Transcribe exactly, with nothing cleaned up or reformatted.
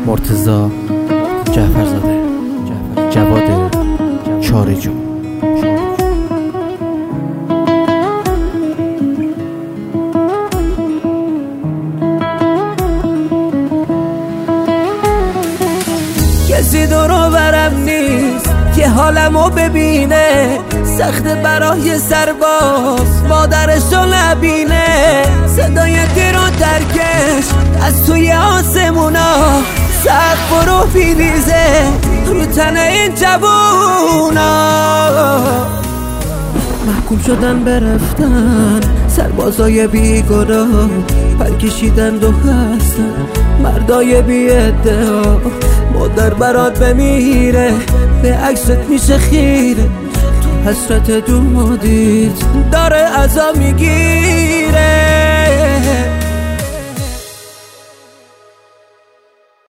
مرتضی جعفرزاده، جواد چارجو. کسی دورو برم نیست که حالمو ببینه، سخت برای سرباز مادرشو نبینه. صدای تیر و ترکش از توی آسمونا، سقف فرو میریزه رو تن این جوونا. محکوم شدن برفتن سربازای بیگناه، پر کشیدن و هستن مردای بی ادعا. مادر برات بمیره به عکست میشه خیره، تو حسرت دو مادیت داره ازا میگیره.